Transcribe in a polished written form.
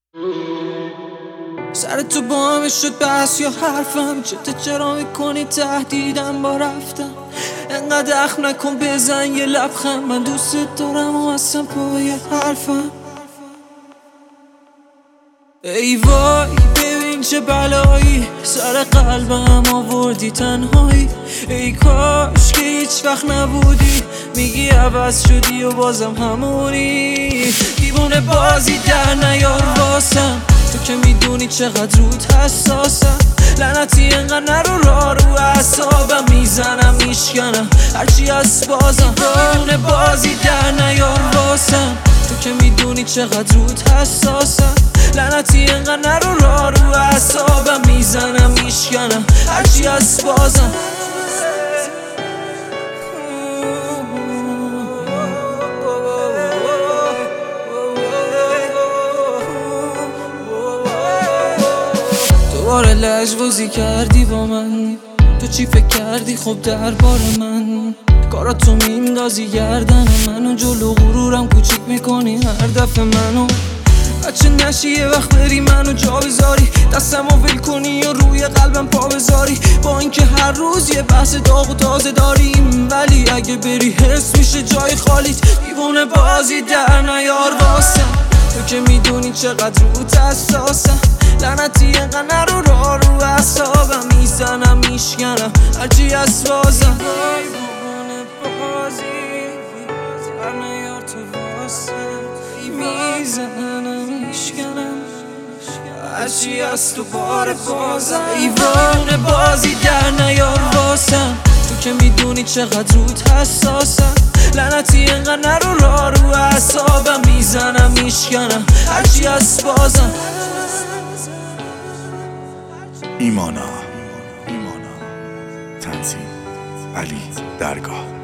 سر تو با همه شد بحث یا حرفم، چرا میکنی تهدیدم با رفتم؟ انقدر اخم نکن بزن یه لبخند، من دوست دارم و اصلا پای حرفم. ای وای ببین چه بلایی سر قلبم آوردی تنهایی. ای کاش که هیچ وقت نبودی، میگی عوض شدی و بازم همونی. دیوونه بازی در نیار واسم، تو که میدونی چقدر رود حساسم. لعنتی انقدر نرو رو اعصابم، میزنم میشکنم هرچی از بازم. دیوونه بازی در نیار واسم، تو که میدونی چقدر رود حساسم. لعنتی انقدر نرو اعصابم، میزنم میشکنم هرچی از بازم. دوباره لجبازی کردی با من، تو چی فکر کردی خب دربار من؟ کاراتو میندازی گردن منو، جلو غرورم کوچیک میکنی هر دفعه منو. بچه نشی یه وقت بری منو جا بذاری، دستمو ول کنی و روی قلبم پا بذاری. با اینکه هر روز یه بحث داغ و تازه داریم، ولی اگه بری حس میشه جای خالیت. دیوونه بازی در نیار واسم، تو که میدونی چقدر روت حساسم. لعنتی انقدر نرو اعصابم، میزنم میشکنم هرچی از بازم. دیوونه بازی در نیار تو واسم، میزنم میشکنم هرچی از تو بار بازم. دیوونه بازی در نیار واسم، تو که میدونی چقدر رود حساسم. لعنتی انقدر نرو اعصابم، میزنم میشکنم هرچی از بازم. ایمانا تنظیم علی درگاه.